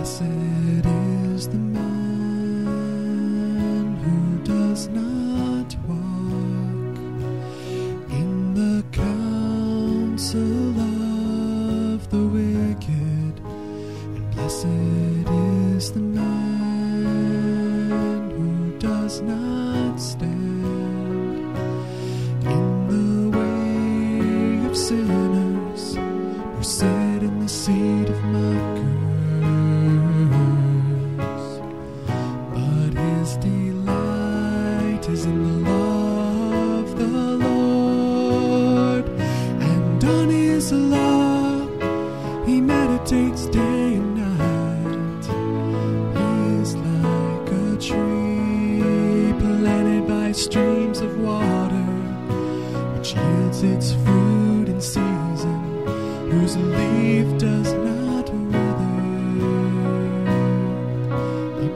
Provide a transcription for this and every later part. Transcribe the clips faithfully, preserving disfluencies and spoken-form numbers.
Blessed is the man who does not walk in the counsel of the wicked, and blessed is the man who does not stand in the way of sinners, or sit in the seat of mockers. But his delight is in the law of the Lord, and on his law he meditates day and night. He is like a tree planted by streams of water, which yields its fruit in season, whose leaf does not wither. He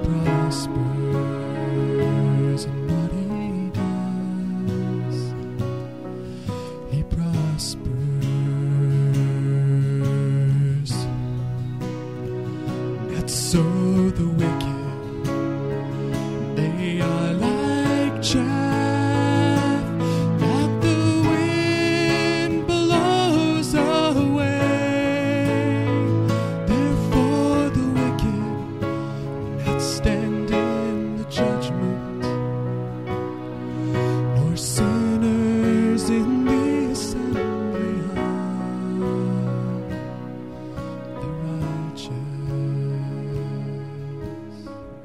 prospers in what he does. He prospers. Not so the wicked, they are like chaff that the wind blows away. Therefore the wicked will not stand in the judgment, nor sinners in the assembly of the righteous.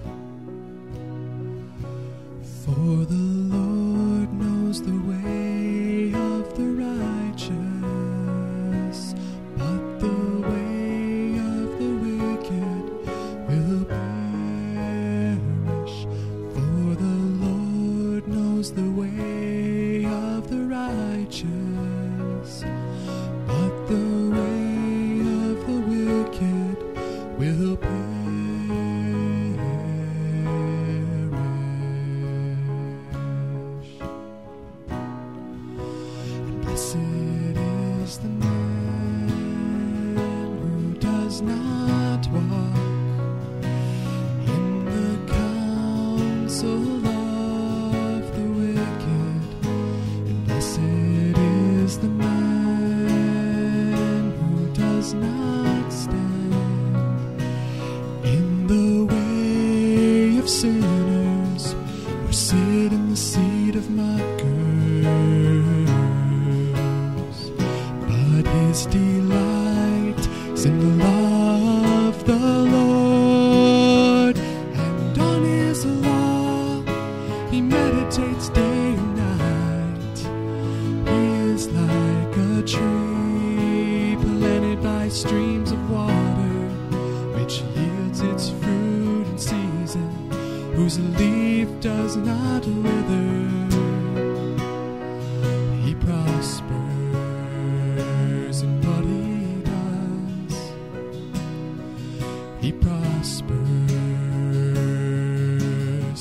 For the Lord knows the way of the righteous, but the way of the wicked will perish. For the Lord knows the way of the righteous, but the way of the wicked will perish. And blessed is the man who does not walk in the counsel of the wicked, and blessed is the man who does not stand in the way of sinners, or sit in the seat of mockers. But his delight is in the law of the Lord, and on his law he meditates day and night. He is like a tree planted by streams of water, which yields its fruit in season, whose leaf does not wither. He prospers in what he does. He prospers.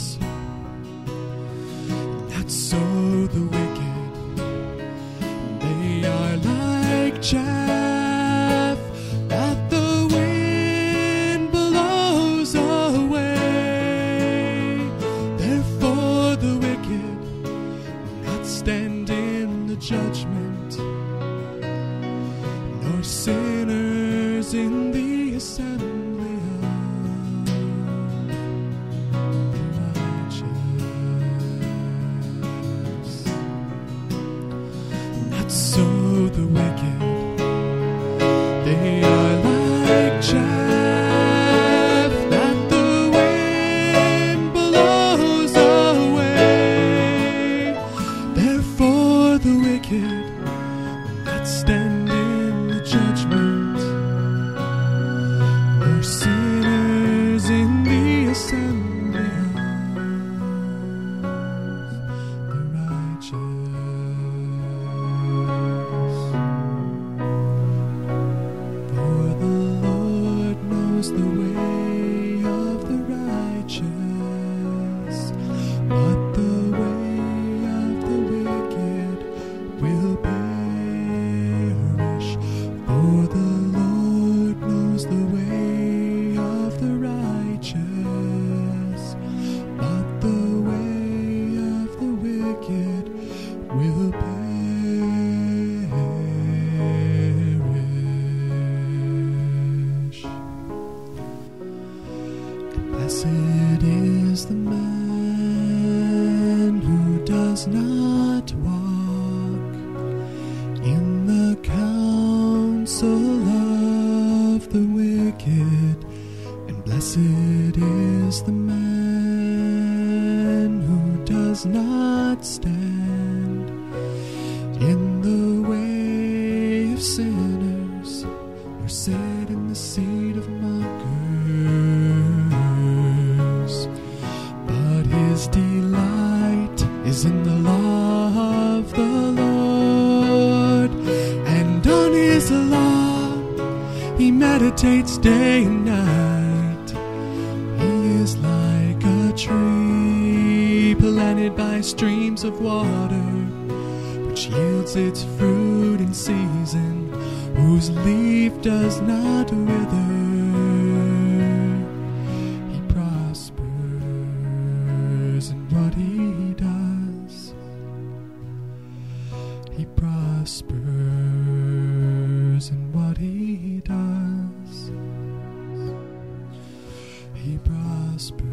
Not so the wicked, they are like chaff that the wind blows away. Therefore the wicked will not stand in the judgment, nor sinners in the assembly of the righteous. Not so the wicked, they are like chaff that the wind blows away. Therefore the wicked will not stand in the judgment, nor sinners in the assembly of the righteous. For the Lord knows the way of the righteous, but the way of the wicked will perish. For the Lord knows the way of the Blessed is the man who does not walk in the counsel of the wicked, and blessed is the man who does not stand in the way of sinners, nor sit in the seat of mockers. But his delight is in the law of the Lord, and on his law he meditates day and night. He is like a tree planted by streams of water, which yields its fruit in season, whose leaf does not wither. He prospers in what he does. He prospers in what he does. He prospers.